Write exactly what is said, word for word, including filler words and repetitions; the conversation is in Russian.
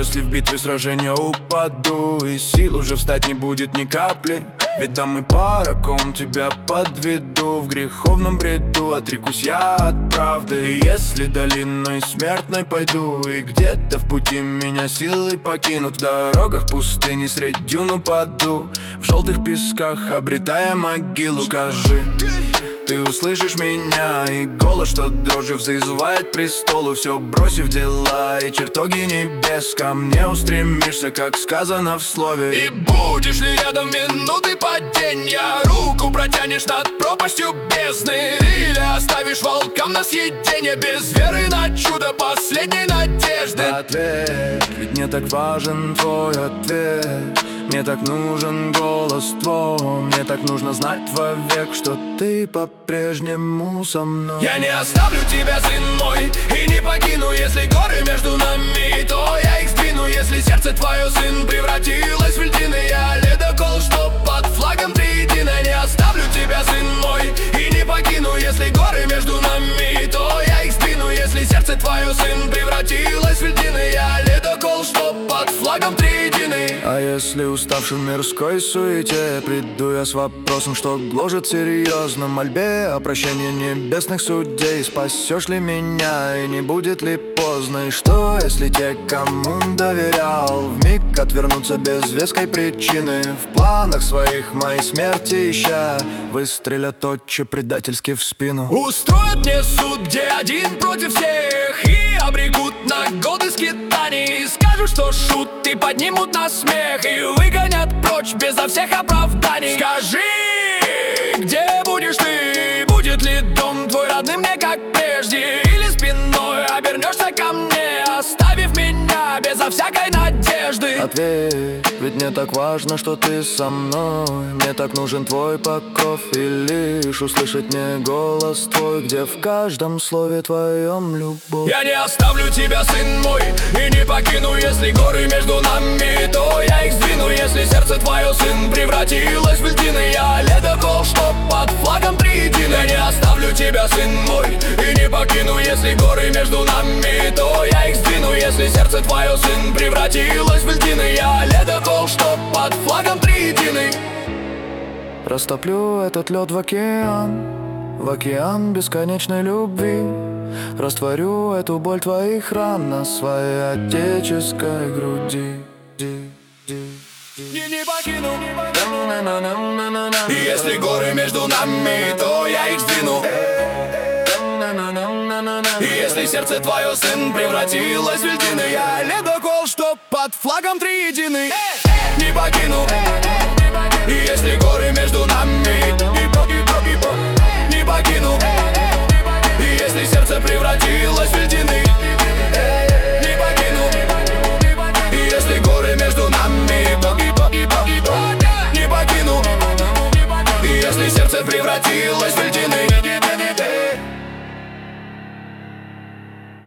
если в битве сражения упаду, и сил уже встать не будет ни капли. Ведь там и пара, ком тебя подведу. В греховном бреду отрекусь я от правды. И если долиной смертной пойду, и где-то в пути меня силой покинут, в дорогах пустыни средь дюн упаду, в желтых песках обретая могилу. Скажи, ты услышишь меня, и голос, что дрожью взызывает престолу. Все бросив дела и чертоги небес, ко мне устремишься, как сказано в слове. И будешь ли рядом минуты падения, руку протянешь над пропастью бездны, или оставишь волкам на съедение, без веры на чудо последней надежды? Ответ, ведь мне так важен твой ответ. Мне так нужен голос твой, мне так нужно знать вовек, что ты по-прежнему со мной. Я не оставлю тебя, сын мой, и не покину. Если горы между нами, то я их сдвину. Если сердце твое, сын, превратилось в льдины, я ледокол, что под флагом триедино. Не оставлю тебя, сын мой, и не покину. Если горы между нами, то я их сдвину. Если сердце твое, сын, превратилось в льдины, я ледокол, что под флагом триедины. А если уставший в мирской суете, приду я с вопросом, что гложет серьезно, мольбе о прощении небесных судей. Спасешь ли меня, и не будет ли поздно? И что, если те, кому доверял, вмиг отвернутся без веской причины, в планах своих моей смерти ища, выстрелят отче предательски в спину? Устроят мне суд, где один против всех, и обрекут на годы скитаний. Скажут, что шут, и поднимут на смех, и выгонят прочь безо всех оправданий. Скажи, где будешь ты? Будет ли дом твой родным мне, как прежде? Или спиной обернешься ко мне, оставив меня безо всякой надежды? Ответь, ведь мне так важно, что ты со мной. Мне так нужен твой покров, и лишь услышать мне голос твой, где в каждом слове твоем любовь. Я не оставлю тебя, сын мой, и не покину. Если горы между нами, то я их сдвину. Если сердце твое, сын, превратилось в льдины, я ледокол, что под флагом триедино. Я не оставлю тебя, сын мой, и не покину. Если горы между нами, то я их сдвину. Если сердце твое, сын, превратилось в льдины, я ледокол, что под флагом триединый. Растоплю этот лед в океан, в океан бесконечной любви. Растворю эту боль твоих ран на своей отеческой груди. Не, не покину. И если горы между нами, то я их сдвину. И если сердце твое, сын, превратилось в льдины, я ледокол, что под флагом триединый. Не покину. И если горы между нами,